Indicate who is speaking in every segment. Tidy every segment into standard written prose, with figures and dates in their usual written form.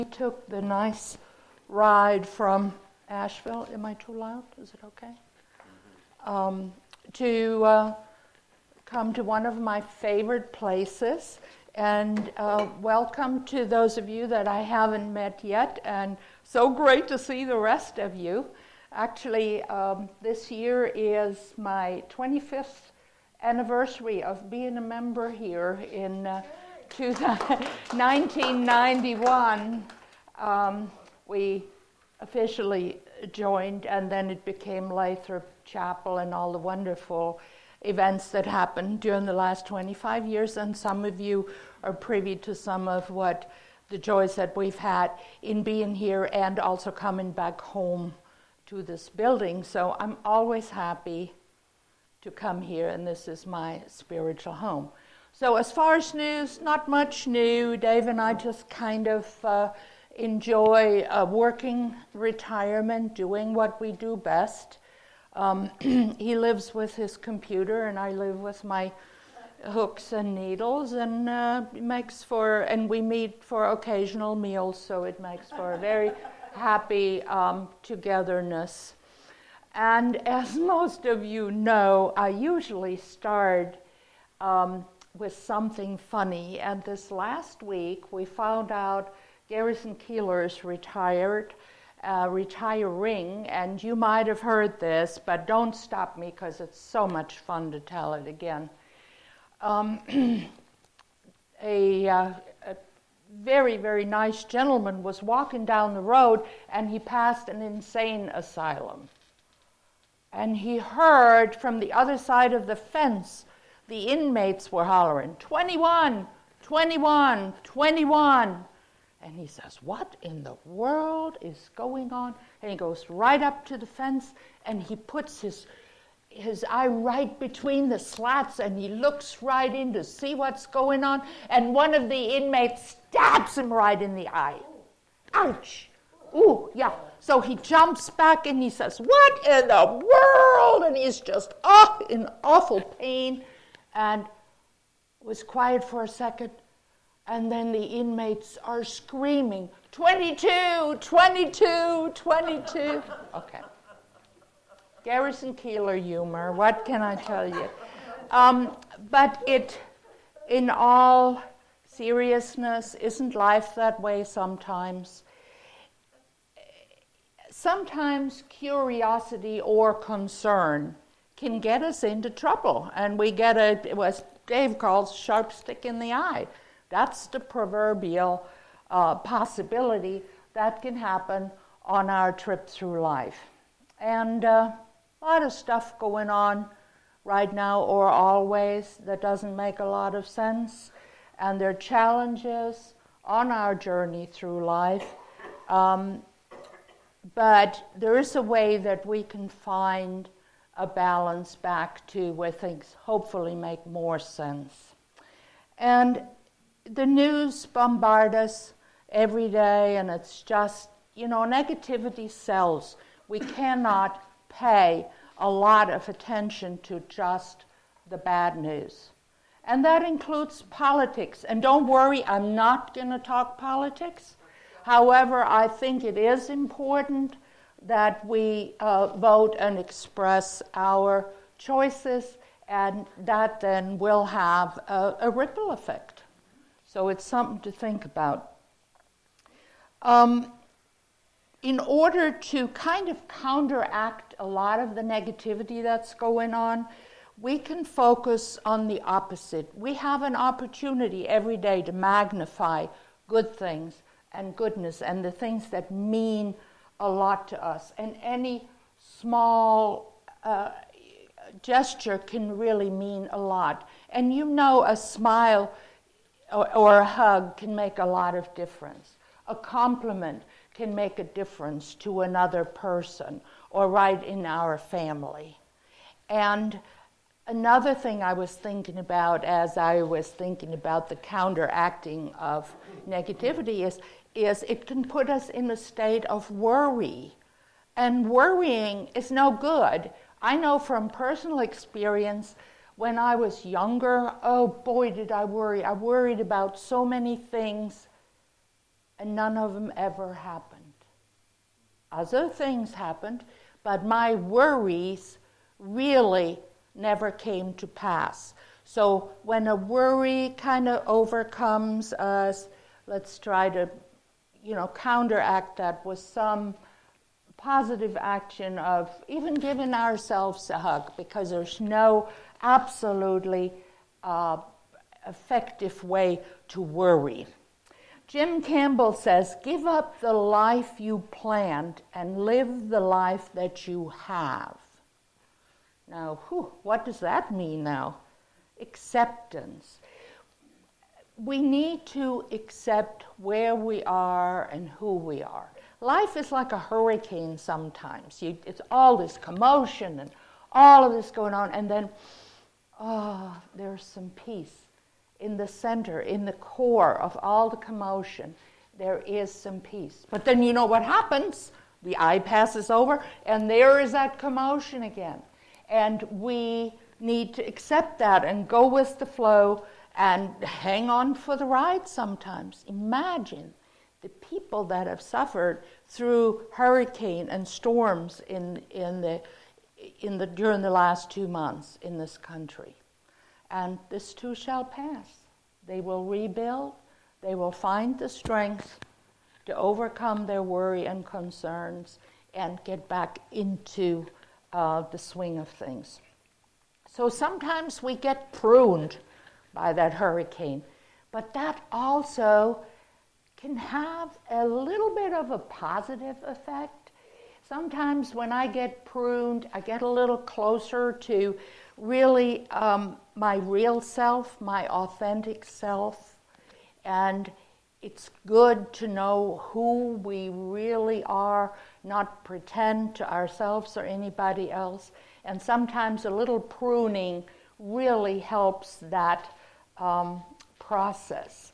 Speaker 1: took the nice ride from Asheville. Am I too loud? Is it okay? To come to one of my favorite places. And welcome to those of you that I haven't met yet. And so great to see the rest of you. Actually, this year is my 25th anniversary of being a member here in 1991. We officially joined, and then it became Lathrop Chapel and all the wonderful events that happened during the last 25 years, and some of you are privy to some of what the joys that we've had in being here and also coming back home to this building. So I'm always happy to come here, and this is my spiritual home. So as far as news, not much new. Dave and I just kind of enjoy working retirement, doing what we do best. He lives with his computer, and I live with my hooks and needles, and and we meet for occasional meals, so it makes for a very happy togetherness. And as most of you know, I usually start with something funny, and this last week we found out Garrison Keillor is retiring, and you might have heard this, but don't stop me because it's so much fun to tell it again. A very, very nice gentleman was walking down the road, and he passed an insane asylum. And he heard from the other side of the fence, the inmates were hollering, 21, 21, 21. And he says, what in the world is going on? And he goes right up to the fence, and he puts his eye right between the slats, and he looks right in to see what's going on. And one of the inmates stabs him right in the eye. Ouch! Ooh, yeah. So he jumps back, and he says, what in the world? And he's just in awful pain, and was quiet for a second. And then the inmates are screaming, 22, 22, 22. Okay. Garrison Keillor humor, what can I tell you? But in all seriousness, isn't life that way sometimes? Sometimes curiosity or concern can get us into trouble, and we get what Dave calls sharp stick in the eye. That's the proverbial possibility that can happen on our trip through life. And a lot of stuff going on right now or always that doesn't make a lot of sense. And there are challenges on our journey through life. But there is a way that we can find a balance back to where things hopefully make more sense. And the news bombards us every day, and it's just, negativity sells. We cannot pay a lot of attention to just the bad news. And that includes politics. And don't worry, I'm not going to talk politics. However, I think it is important that we vote and express our choices, and that then will have a ripple effect. So it's something to think about. In order to kind of counteract a lot of the negativity that's going on, we can focus on the opposite. We have an opportunity every day to magnify good things and goodness and the things that mean a lot to us. And any small gesture can really mean a lot. And a smile or a hug can make a lot of difference. A compliment can make a difference to another person or right in our family. And another thing I was thinking about as I was thinking about the counteracting of negativity is it can put us in a state of worry. And worrying is no good. I know from personal experience, when I was younger, oh boy, did I worry. I worried about so many things. and none of them ever happened. Other things happened, but my worries really never came to pass. So when a worry kind of overcomes us, let's try to, counteract that with some positive action of even giving ourselves a hug, because there's no absolutely effective way to worry. Jim Campbell says, give up the life you planned and live the life that you have. Now, what does that mean now? Acceptance. We need to accept where we are and who we are. Life is like a hurricane sometimes. It's all this commotion and all of this going on, and then, there's some peace. In the center, in the core of all the commotion, there is some peace. But then you know what happens? The eye passes over, and there is that commotion again. And we need to accept that and go with the flow and hang on for the ride sometimes. Imagine the people that have suffered through hurricane and storms during the last 2 months in this country. And this too shall pass. They will rebuild. They will find the strength to overcome their worry and concerns and get back into the swing of things. So sometimes we get pruned by that hurricane, but that also can have a little bit of a positive effect. Sometimes when I get pruned, I get a little closer to really my real self, my authentic self, and it's good to know who we really are, not pretend to ourselves or anybody else. And sometimes a little pruning really helps that process.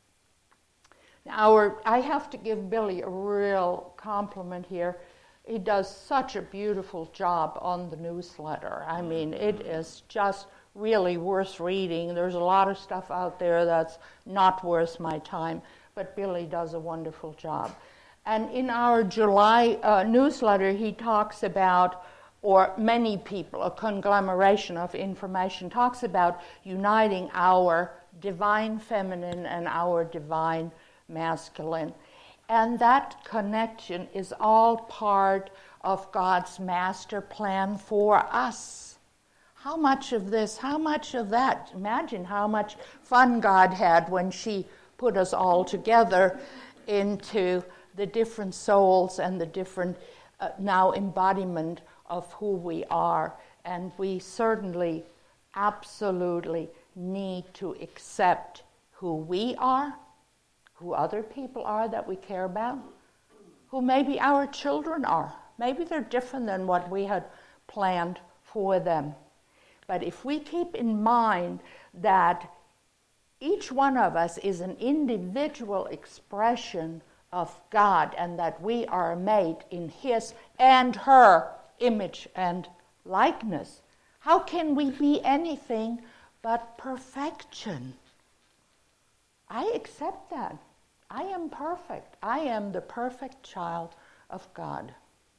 Speaker 1: Now, I have to give Billy a real compliment here. He does such a beautiful job on the newsletter. I mean, it is just really worth reading. There's a lot of stuff out there that's not worth my time, but Billy does a wonderful job. And in our July newsletter, he talks about, or many people, a conglomeration of information, talks about uniting our divine feminine and our divine masculine. And that connection is all part of God's master plan for us. How much of this, how much of that? Imagine how much fun God had when she put us all together into the different souls and the different now embodiment of who we are. And we certainly, absolutely need to accept who we are, who other people are that we care about, who maybe our children are. Maybe they're different than what we had planned for them. But if we keep in mind that each one of us is an individual expression of God and that we are made in His and her image and likeness, how can we be anything but perfection? I accept that. I am perfect. I am the perfect child of God.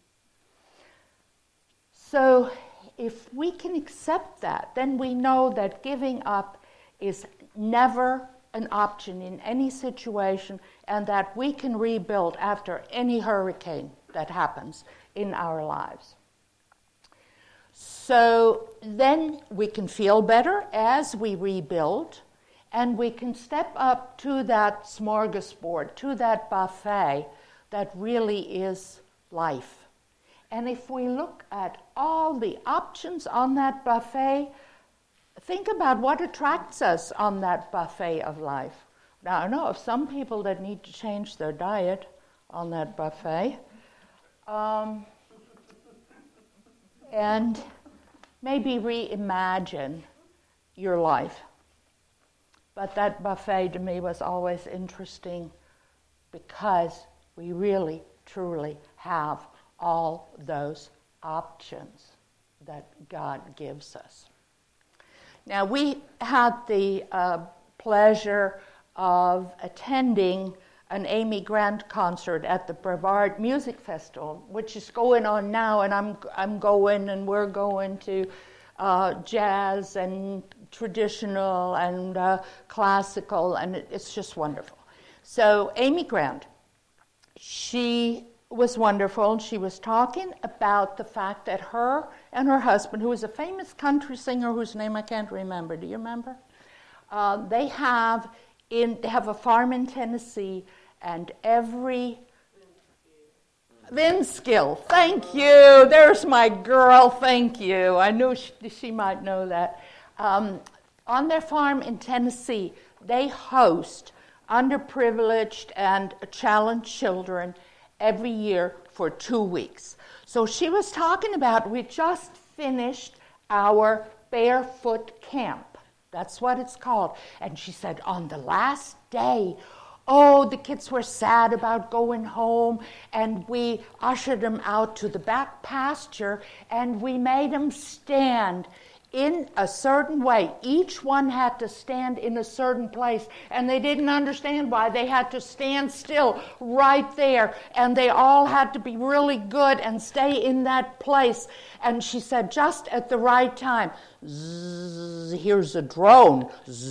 Speaker 1: So if we can accept that, then we know that giving up is never an option in any situation, and that we can rebuild after any hurricane that happens in our lives. So then we can feel better as we rebuild, and we can step up to that smorgasbord, to that buffet that really is life. And if we look at all the options on that buffet, think about what attracts us on that buffet of life. Now, I know of some people that need to change their diet on that buffet. And maybe reimagine your life. But that buffet to me was always interesting because we really, truly have all those options that God gives us. Now, we had the pleasure of attending an Amy Grant concert at the Brevard Music Festival, which is going on now, and I'm going, and we're going to jazz and traditional and classical, and it's just wonderful. So Amy Grant, she was wonderful. She was talking about the fact that her and her husband, who is a famous country singer whose name I can't remember. Do you remember? They have a farm in Tennessee, and every Vinskill. Thank you. There's my girl. Thank you. I knew she might know that. On their farm in Tennessee, they host underprivileged and challenged children every year for 2 weeks. So she was talking about, we just finished our barefoot camp. That's what it's called. And she said, on the last day, the kids were sad about going home, and we ushered them out to the back pasture, and we made them stand in a certain way. Each one had to stand in a certain place, and they didn't understand why. They had to stand still right there, and they all had to be really good and stay in that place. And she said, just at the right time, zzz, here's a drone.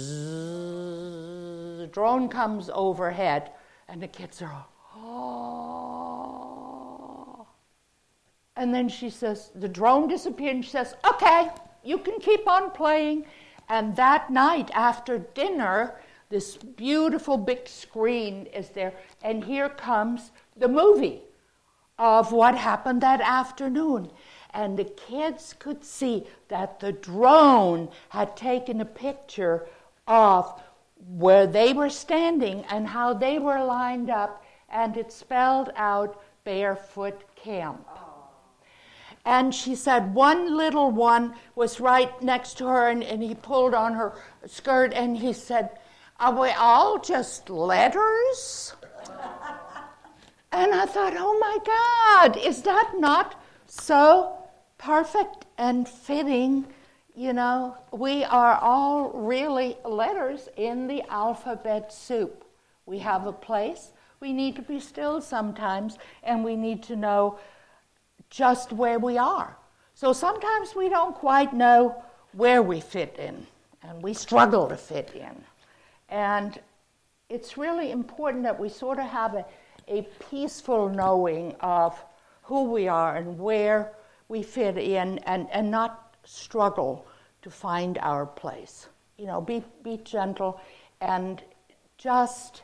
Speaker 1: Zzz, the drone comes overhead, and the kids are all, oh. And then she says, the drone disappeared, and she says, okay, you can keep on playing. And that night after dinner, this beautiful big screen is there, and here comes the movie of what happened that afternoon. And the kids could see that the drone had taken a picture of where they were standing and how they were lined up, and it spelled out Barefoot Camp. And she said one little one was right next to her, and he pulled on her skirt, and he said, are we all just letters? And I thought, oh my God, is that not so perfect and fitting? You know, we are all really letters in the alphabet soup. We have a place. We need to be still sometimes, and we need to know just where we are. So sometimes we don't quite know where we fit in, and we struggle to fit in. And it's really important that we sort of have a peaceful knowing of who we are and where we fit in, and not struggle to find our place. You know, be gentle and just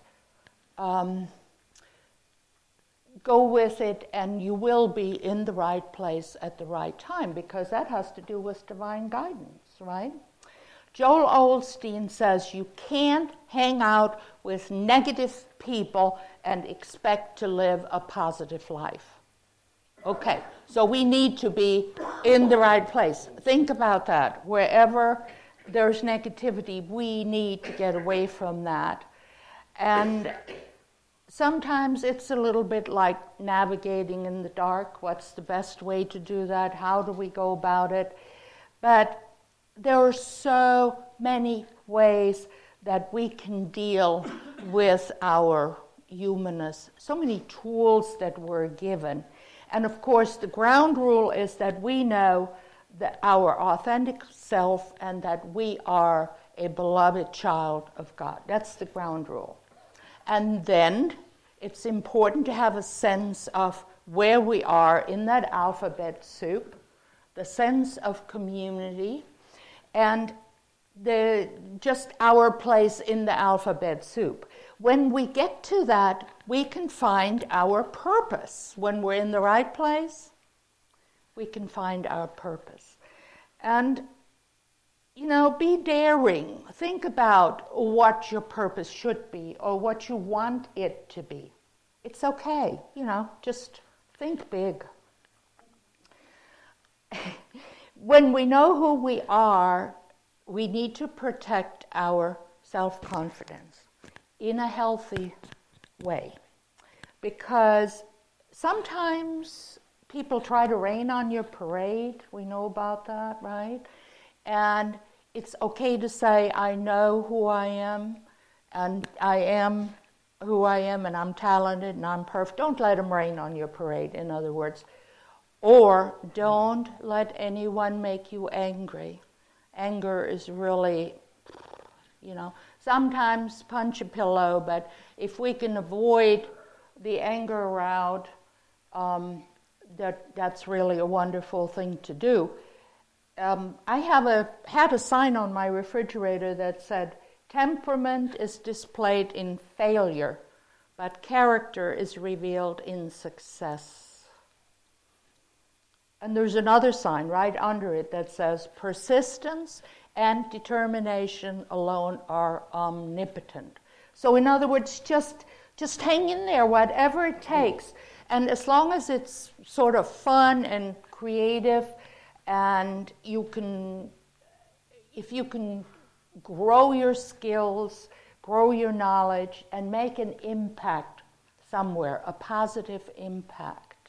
Speaker 1: go with it, and you will be in the right place at the right time, because that has to do with divine guidance, right? Joel Osteen says you can't hang out with negative people and expect to live a positive life. Okay, so we need to be in the right place. Think about that. Wherever there's negativity, we need to get away from that. And sometimes it's a little bit like navigating in the dark. What's the best way to do that? How do we go about it? But there are so many ways that we can deal with our humanness, so many tools that we're given. And of course, the ground rule is that we know that our authentic self and that we are a beloved child of God. That's the ground rule. And then it's important to have a sense of where we are in that alphabet soup, the sense of community, and just our place in the alphabet soup. When we get to that, we can find our purpose. When we're in the right place, we can find our purpose. And, you know, be daring. Think about what your purpose should be or what you want it to be. It's okay, you know, just think big. When we know who we are, we need to protect our self-confidence in a healthy way. Because sometimes people try to rain on your parade. We know about that, right? And it's okay to say, I know who I am, and I am who I am and I'm talented and I'm perfect. Don't let them rain on your parade, in other words. Or don't let anyone make you angry. Anger is really, sometimes punch a pillow, but if we can avoid the anger route, that's really a wonderful thing to do. I had a sign on my refrigerator that said, "Temperament is displayed in failure, but character is revealed in success." And there's another sign right under it that says, "Persistence and determination alone are omnipotent." So in other words, just hang in there, whatever it takes. And as long as it's sort of fun and creative, and if you can grow your skills, grow your knowledge, and make an impact somewhere, a positive impact,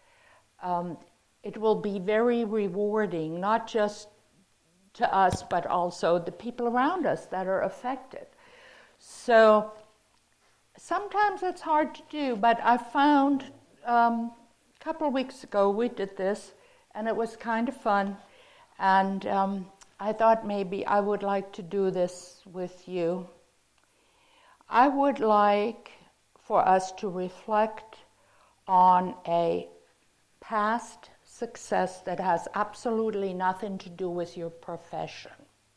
Speaker 1: it will be very rewarding, not just to us, but also the people around us that are affected. So sometimes it's hard to do, but I found a couple of weeks ago we did this, and it was kind of fun, and I thought maybe I would like to do this with you. I would like for us to reflect on a past success that has absolutely nothing to do with your profession.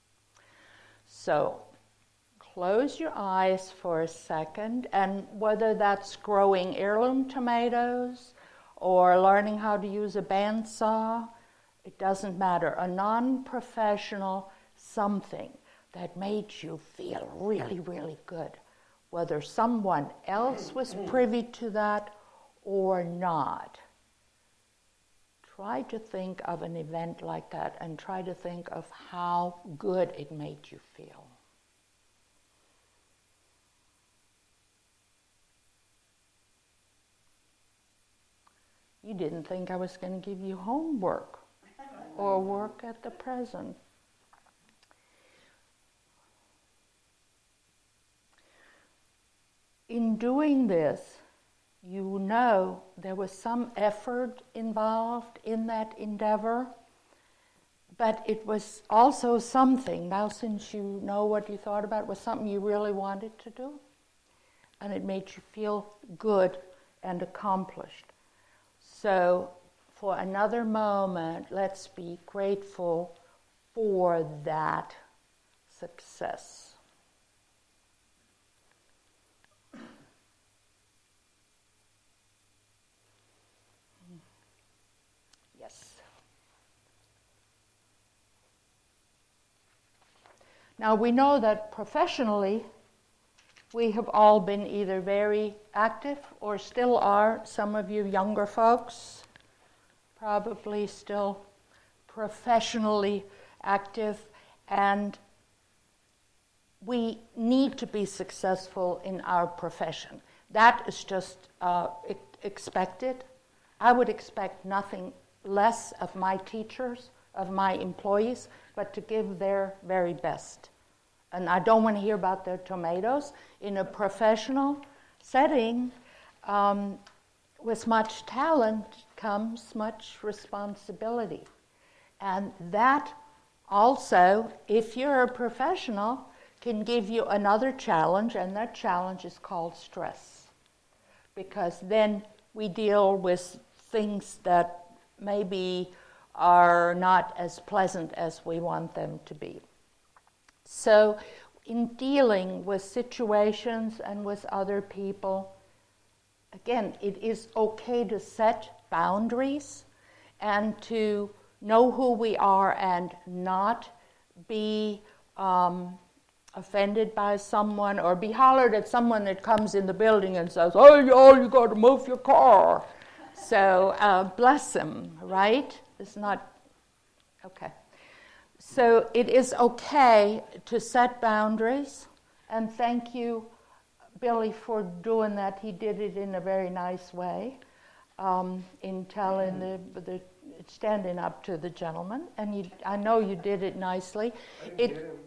Speaker 1: So close your eyes for a second, and whether that's growing heirloom tomatoes or learning how to use a bandsaw, it doesn't matter. A non-professional something that made you feel really, really good, whether someone else was privy to that or not. Try to think of an event like that and try to think of how good it made you feel. You didn't think I was going to give you homework or work at the present. In doing this, you know there was some effort involved in that endeavor, but it was also something, now since you know what you thought about, it was something you really wanted to do, and it made you feel good and accomplished. So for another moment, let's be grateful for that success. Yes. Now we know that professionally, we have all been either very active or still are. Some of you younger folks probably still professionally active, and we need to be successful in our profession. That is just expected. I would expect nothing less of my teachers, of my employees, but to give their very best. And I don't want to hear about their tomatoes. In a professional setting, with much talent comes much responsibility. And that also, if you're a professional, can give you another challenge, and that challenge is called stress. Because then we deal with things that maybe are not as pleasant as we want them to be. So in dealing with situations and with other people, again, it is okay to set boundaries and to know who we are and not be offended by someone or be hollered at someone that comes in the building and says, "Oh, you got to move your car." So bless them, right? It's not, okay. So it is okay to set boundaries, and thank you, Billy, for doing that. He did it in a very nice way, in telling the standing up to the gentleman, and I know you did it nicely.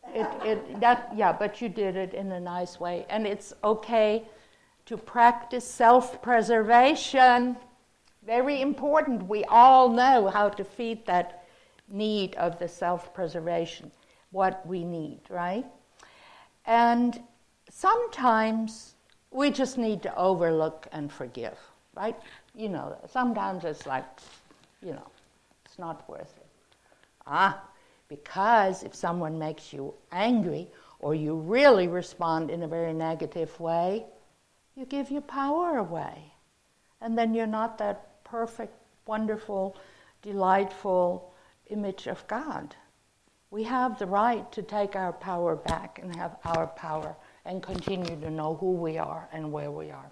Speaker 1: But you did it in a nice way. And it's okay to practice self-preservation. Very important. We all know how to feed that need of the self-preservation, what we need, right? And sometimes we just need to overlook and forgive, right? You know, sometimes it's like, it's not worth it. Because if someone makes you angry or you really respond in a very negative way, you give your power away. And then you're not that perfect, wonderful, delightful image of God. We have the right to take our power back and have our power and continue to know who we are and where we are.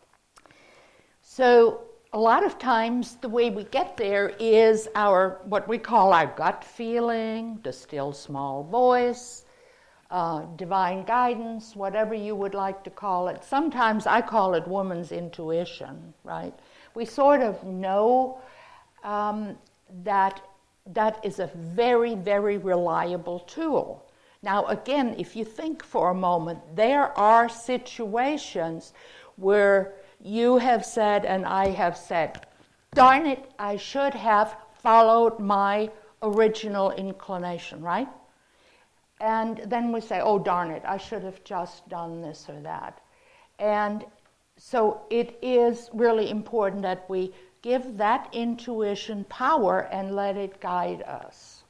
Speaker 1: So a lot of times the way we get there is what we call our gut feeling, the still small voice, divine guidance, whatever you would like to call it. Sometimes I call it woman's intuition, right? We sort of know that is a very, very reliable tool. Now, again, if you think for a moment, there are situations where you have said and I have said, darn it, I should have followed my original inclination, right? And then we say, oh, darn it, I should have just done this or that. And so it is really important that we give that intuition power and let it guide us.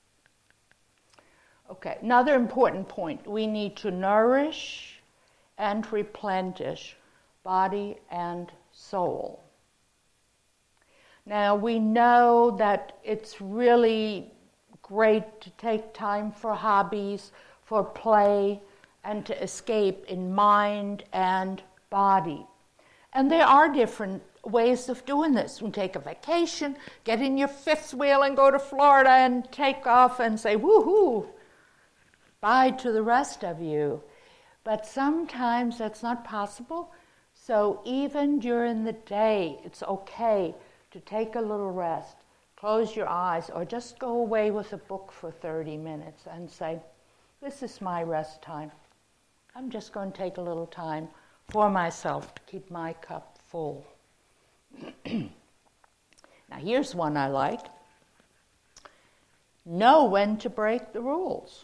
Speaker 1: Okay, another important point. We need to nourish and replenish body and soul. Now, we know that it's really great to take time for hobbies, for play, and to escape in mind and body. And there are different ways of doing this. You can take a vacation, get in your fifth wheel and go to Florida and take off and say, woohoo, bye to the rest of you. But sometimes that's not possible. So even during the day, it's okay to take a little rest, close your eyes, or just go away with a book for 30 minutes and say, this is my rest time. I'm just going to take a little time for myself to keep my cup full. Now here's one I like. Know when to break the rules.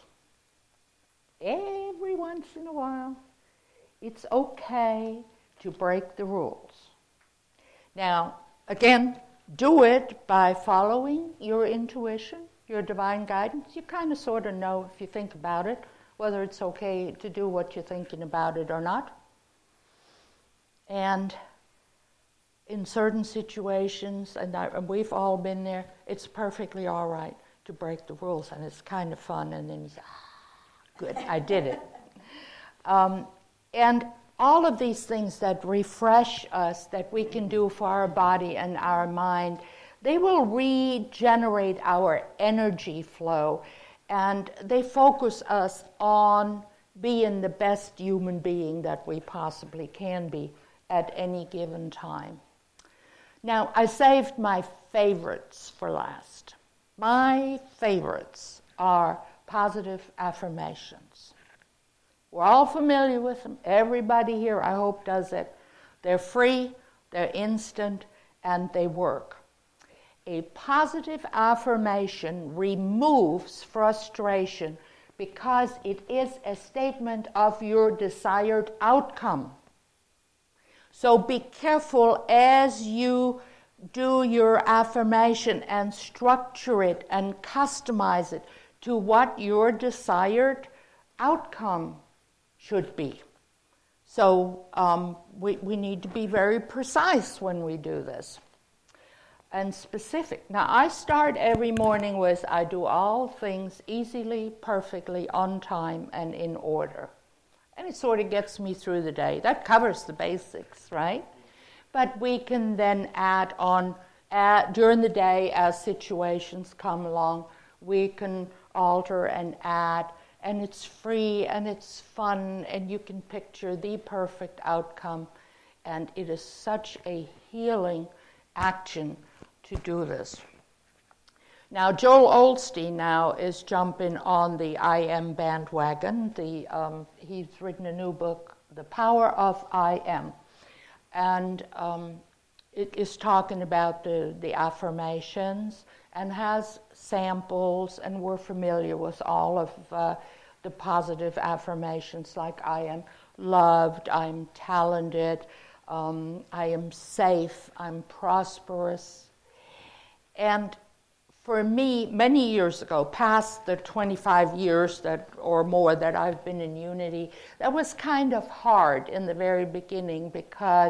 Speaker 1: Every once in a while, it's okay to break the rules. Now, again, do it by following your intuition, your divine guidance. You kind of sort of know, if you think about it, whether it's okay to do what you're thinking about it or not. And in certain situations, and we've all been there, it's perfectly all right to break the rules, and it's kind of fun, and then you say, good, I did it. And all of these things that refresh us, that we can do for our body and our mind, they will regenerate our energy flow, and they focus us on being the best human being that we possibly can be at any given time. Now, I saved my favorites for last. My favorites are positive affirmations. We're all familiar with them. Everybody here, I hope, does it. They're free, they're instant, and they work. A positive affirmation removes frustration because it is a statement of your desired outcome. So be careful as you do your affirmation and structure it and customize it to what your desired outcome should be. So we need to be very precise when we do this and specific. Now, I start every morning with, I do all things easily, perfectly, on time, and in order. And it sort of gets me through the day. That covers the basics, right? But we can then add on, during the day as situations come along, we can alter and add, and it's free and it's fun, and you can picture the perfect outcome, and it is such a healing action to do this. Now, Joel Osteen now is jumping on the I Am bandwagon. He's written a new book, The Power of I Am. And it is talking about the affirmations and has samples, and we're familiar with all of the positive affirmations like I am loved, I'm talented, I am safe, I'm prosperous. And for me, many years ago, past the 25 years or more that I've been in Unity, that was kind of hard in the very beginning because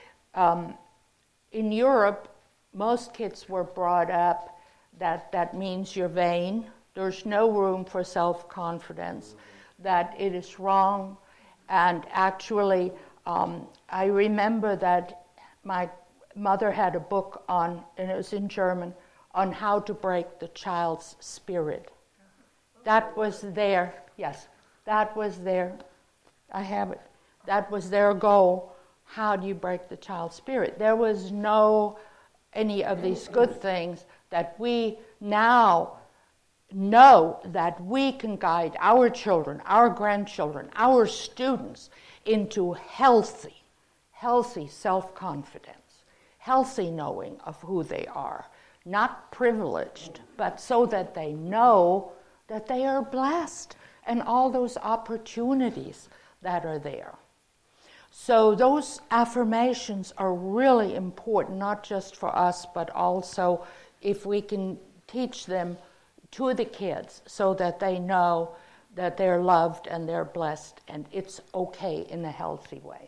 Speaker 1: in Europe, most kids were brought up that means you're vain. There's no room for self-confidence, that it is wrong. And actually, I remember that my mother had a book on, and it was in German, on how to break the child's spirit. That was their, yes, that was their, I have it, that was their goal. How do you break the child's spirit? There was no, any of these good things that we now know that we can guide our children, our grandchildren, our students into healthy self-confidence, healthy knowing of who they are. Not privileged, but so that they know that they are blessed and all those opportunities that are there. So those affirmations are really important, not just for us, but also if we can teach them to the kids so that they know that they're loved and they're blessed and it's okay in a healthy way.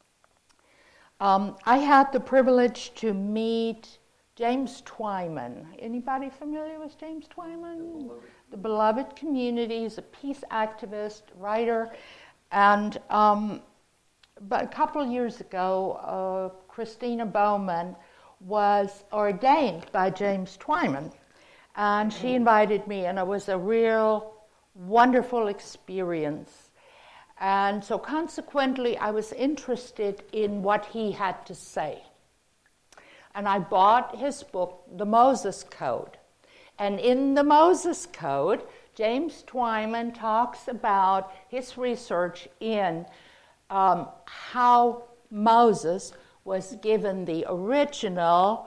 Speaker 1: I had the privilege to meet James Twyman. Anybody familiar with James Twyman? The Beloved Community. He's a peace activist, writer. And but a couple of years ago, Christina Bowman was ordained by James Twyman. And she invited me, and it was a real wonderful experience. And so consequently, I was interested in what he had to say. And I bought his book, The Moses Code. And in the Moses Code, James Twyman talks about his research in how Moses was given the original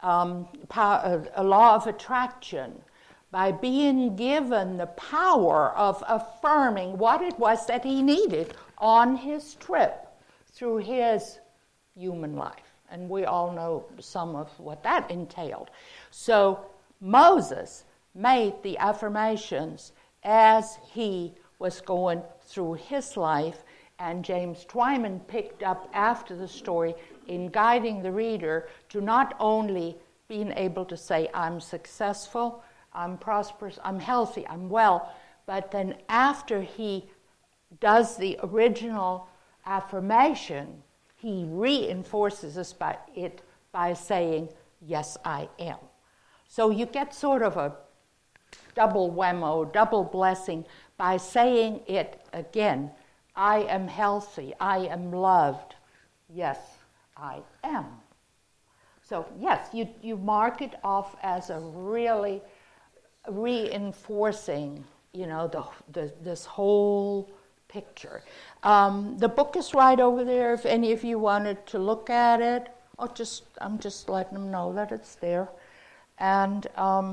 Speaker 1: law of attraction by being given the power of affirming what it was that he needed on his trip through his human life. And we all know some of what that entailed. So Moses made the affirmations as he was going through his life, and James Twyman picked up after the story in guiding the reader to not only being able to say, I'm successful, I'm prosperous, I'm healthy, I'm well, but then after he does the original affirmation, he reinforces us by saying, yes, I am. So you get sort of a double whammo, double blessing by saying it again. I am healthy, I am loved. Yes, I am. So yes, you mark it off as a really reinforcing, this whole picture. The book is right over there if any of you wanted to look at it. I'm just letting them know that it's there. And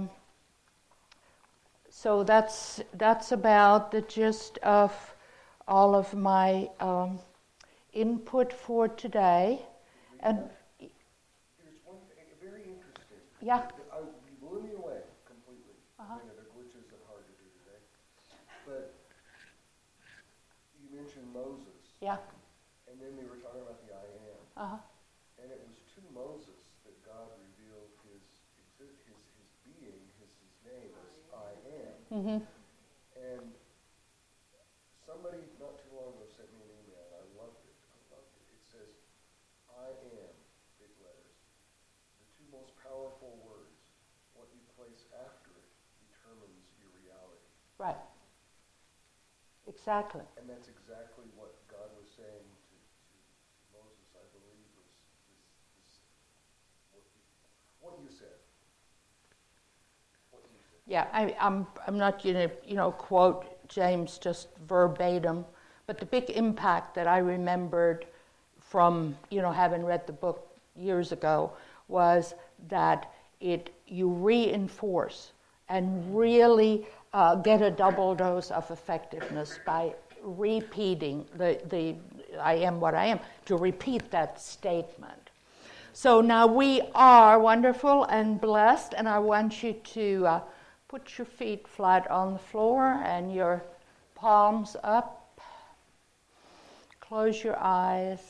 Speaker 1: so that's about the gist of all of my input for today. And
Speaker 2: here's one thing, very interesting.
Speaker 1: Yeah.
Speaker 2: You blew me away completely. The glitches are hard to do today. But you mentioned Moses.
Speaker 1: Yeah.
Speaker 2: And then we were talking about the I am.
Speaker 1: Uh-huh.
Speaker 2: And it was to Moses that God revealed his being, his name as I am.
Speaker 1: Mm-hmm.
Speaker 2: And somebody not too long ago sent me an email. I loved it. It says, I am, big letters, the two most powerful words. What you place after it determines your reality.
Speaker 1: Right. Exactly.
Speaker 2: And that's exactly what God was saying to Moses, I believe, was what you said. What you
Speaker 1: Yeah, I'm not going to, quote James just verbatim, but the big impact that I remembered from, having read the book years ago was that you reinforce and really get a double dose of effectiveness by repeating the I am what I am, to repeat that statement. So now we are wonderful and blessed, and I want you to put your feet flat on the floor and your palms up. Close your eyes.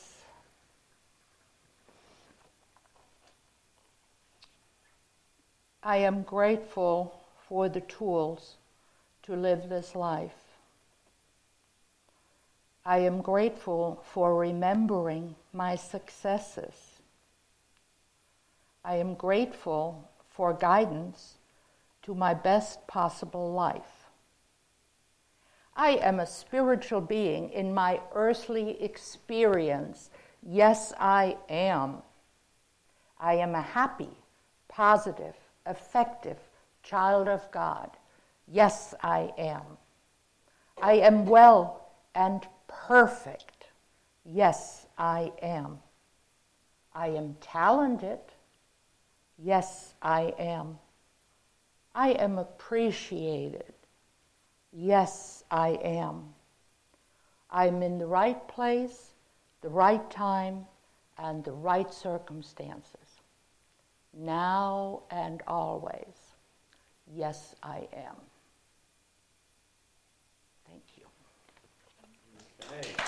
Speaker 1: I am grateful for the tools to live this life. I am grateful for remembering my successes. I am grateful for guidance to my best possible life. I am a spiritual being in my earthly experience. Yes, I am. I am a happy, positive, effective child of God. Yes, I am. I am well and perfect. Yes, I am. I am talented. Yes, I am. I am appreciated. Yes, I am. I'm in the right place, the right time, and the right circumstances. Now and always. Yes, I am. Thank you.
Speaker 3: Okay.